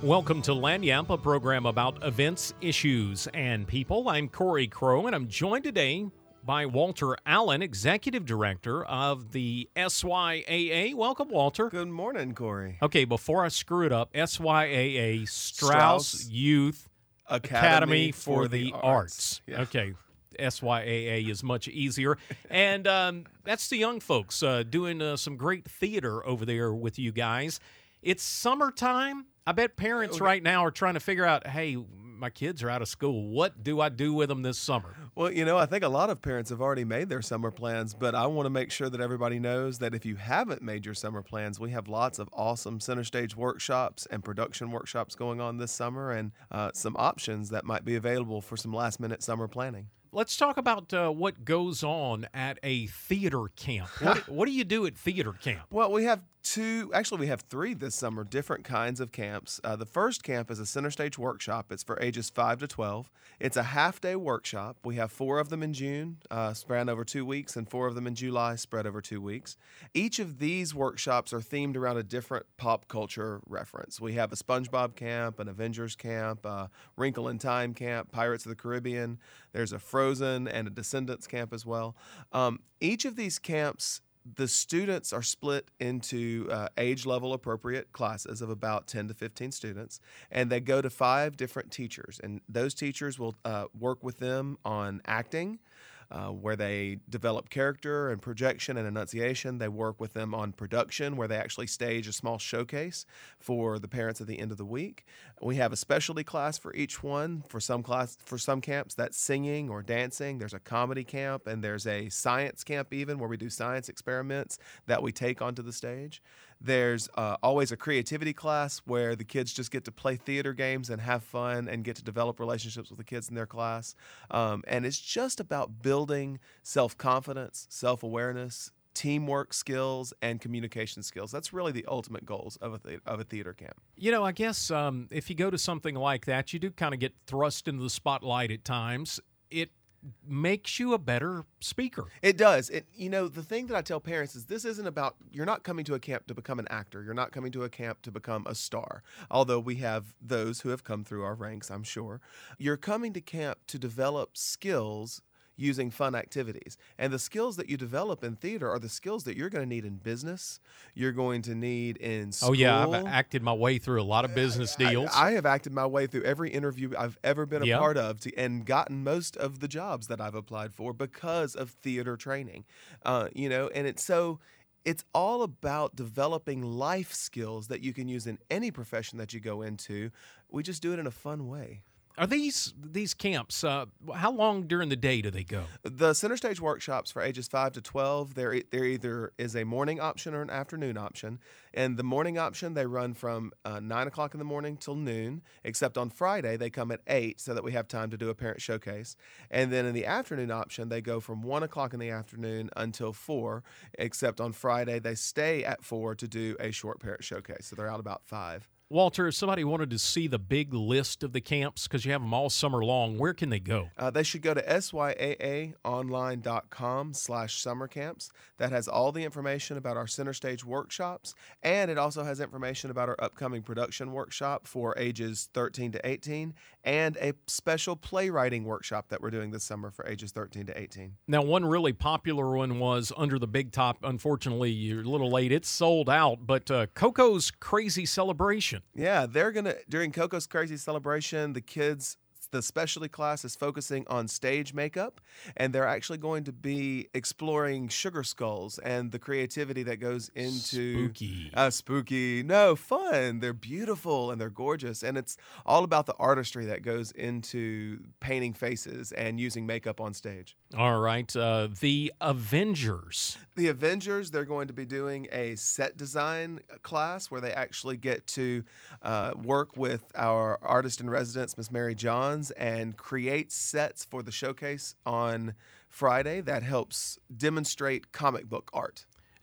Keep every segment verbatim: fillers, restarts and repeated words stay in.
Welcome to Lagniappe, a program about events, issues, and people. I'm Corey Crow, and I'm joined today by Walter Allen, Executive Director of the S Y A A. Welcome, Walter. Good morning, Corey. Okay, before I screw it up, S Y A A, Strauss, Strauss Youth Academy, Academy for, for the, the Arts. Arts. Yeah. Okay, S Y A A is much easier. And um, that's the young folks uh, doing uh, some great theater over there with you guys. It's summertime. I bet parents right now are trying to figure out, hey, my kids are out of school. What do I do with them this summer? Well, you know, I think a lot of parents have already made their summer plans, but I want to make sure that everybody knows that if you haven't made your summer plans, we have lots of awesome center stage workshops and production workshops going on this summer, and uh, some options that might be available for some last minute summer planning. Let's talk about uh, what goes on at a theater camp. What, what do you do at theater camp? Well, we have two, actually we have three this summer, different kinds of camps. Uh, the first camp is a center stage workshop. It's for ages five to twelve. It's a half-day workshop. We have four of them in June, uh, spread over two weeks, and four of them in July, spread over two weeks. Each of these workshops are themed around a different pop culture reference. We have a SpongeBob camp, an Avengers camp, a Wrinkle in Time camp, Pirates of the Caribbean. There's a Frozen and a Descendants camp as well. Um, each of these camps, the students are split into uh, age level appropriate classes of about ten to fifteen students, and they go to five different teachers. And those teachers will uh, work with them on acting, Uh, where they develop character and projection and enunciation. They work with them on production, where they actually stage a small showcase for the parents at the end of the week. We have a specialty class for each one. For some class, for some camps, that's singing or dancing. There's a comedy camp, and there's a science camp even, where we do science experiments that we take onto the stage. There's uh, always a creativity class where the kids just get to play theater games and have fun and get to develop relationships with the kids in their class. Um, and it's just about building self-confidence, self-awareness, teamwork skills, and communication skills. That's really the ultimate goals of a, the- of a theater camp. You know, I guess um, if you go to something like that, you do kind of get thrust into the spotlight at times. It makes you a better speaker. It does. It, you know, the thing that I tell parents is this isn't about, you're not coming to a camp to become an actor. You're not coming to a camp to become a star, although we have those who have come through our ranks, I'm sure. You're coming to camp to develop skills using fun activities. And the skills that you develop in theater are the skills that you're going to need in business, you're going to need in school. Oh, yeah, I've acted my way through a lot of business deals. I, I have acted my way through every interview I've ever been a Yeah. part of to, and gotten most of the jobs that I've applied for because of theater training. Uh, you know, and it's so... It's all about developing life skills that you can use in any profession that you go into. We just do it in a fun way. Are these these camps, uh, how long during the day do they go? The center stage workshops for ages five to twelve, there there either is a morning option or an afternoon option. And the morning option, they run from uh, nine o'clock in the morning till noon, except on Friday they come at eight so that we have time to do a parent showcase. And then in the afternoon option, they go from one o'clock in the afternoon until four, except on Friday they stay at four to do a short parent showcase. So they're out about five. Walter, if somebody wanted to see the big list of the camps, because you have them all summer long, where can they go? Uh, they should go to S Y A A online dot com slash summer camps. That has all the information about our center stage workshops, and it also has information about our upcoming production workshop for ages thirteen to eighteen, and a special playwriting workshop that we're doing this summer for ages thirteen to eighteen. Now, one really popular one was Under the Big Top. Unfortunately, you're a little late. It's sold out, but uh, Coco's Crazy Celebration. Yeah, they're going to, during Coco's Crazy Celebration, the kids, the specialty class is focusing on stage makeup, and they're actually going to be exploring sugar skulls and the creativity that goes into Spooky. Uh, spooky. No, fun. They're beautiful and they're gorgeous, and it's all about the artistry that goes into painting faces and using makeup on stage. All right. Uh, the Avengers. The Avengers, they're going to be doing a set design class where they actually get to uh, work with our artist in residence, Miss Mary Johns, and create sets for the showcase on Friday that helps demonstrate comic book art.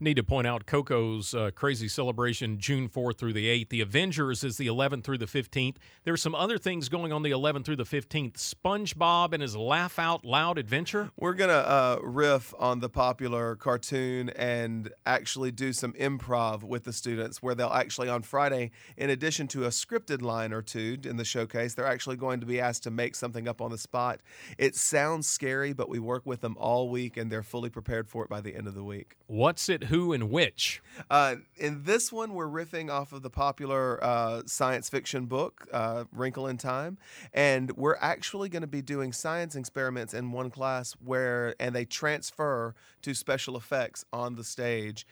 Need to point out Coco's uh, Crazy Celebration, June fourth through the eighth. The Avengers is the eleventh through the fifteenth. There's some other things going on the eleventh through the fifteenth. SpongeBob and his Laugh Out Loud adventure. We're going to uh, riff on the popular cartoon and actually do some improv with the students where they'll actually on Friday, in addition to a scripted line or two in the showcase, they're actually going to be asked to make something up on the spot. It sounds scary, but we work with them all week and they're fully prepared for it by the end of the week. What's it, who, and which? Uh, in this one, we're riffing off of the popular uh, science fiction book, uh, Wrinkle in Time, and we're actually going to be doing science experiments in one class where, and they transfer to special effects on the stage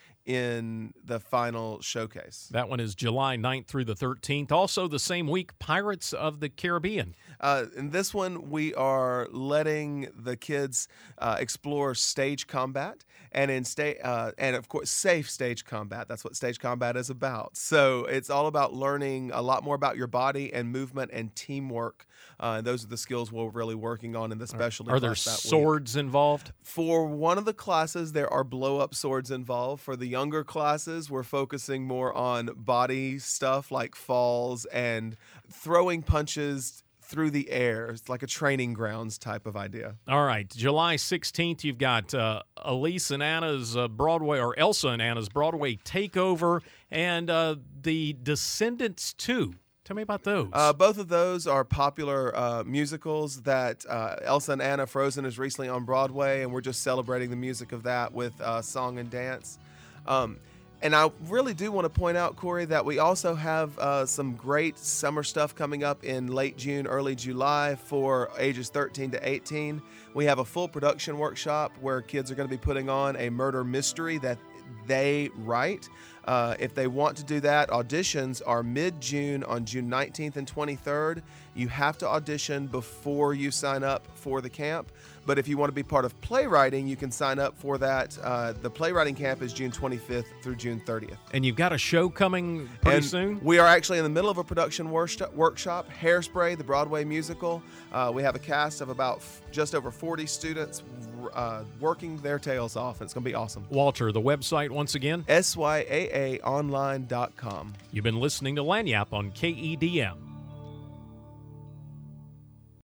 in the final showcase. That one is July ninth through the thirteenth. Also the same week, Pirates of the Caribbean. Uh, in this one, we are letting the kids uh, explore stage combat and in sta- uh, and of course safe stage combat. That's what stage combat is about. So it's all about learning a lot more about your body and movement and teamwork. Uh, those are the skills we're really working on in the specialty. Are there class that swords week. involved? For one of the classes, there are blow-up swords involved. For the younger classes, we're focusing more on body stuff like falls and throwing punches through the air. It's like a training grounds type of idea. All right. July sixteenth, you've got uh, Elise and Anna's uh, Broadway, or Elsa and Anna's Broadway Takeover, and uh, the Descendants two. Tell me about those. Uh, both of those are popular uh, musicals that uh, Elsa and Anna Frozen is recently on Broadway, and we're just celebrating the music of that with uh, song and dance. Um, and I really do want to point out, Corey, that we also have uh, some great summer stuff coming up in late June, early July for ages thirteen to eighteen. We have a full production workshop where kids are going to be putting on a murder mystery that they write. Uh, if they want to do that, auditions are mid-June on June nineteenth and twenty-third. You have to audition before you sign up for the camp. But if you want to be part of playwriting, you can sign up for that. Uh, the playwriting camp is June twenty-fifth through June thirtieth. And you've got a show coming pretty and soon? We are actually in the middle of a production workshop, workshop Hairspray, the Broadway musical. Uh, we have a cast of about f- just over forty students uh, working their tails off, and it's going to be awesome. Walter, the website once again? S Y A A online dot com. You've been listening to Lagniappe on K E D M.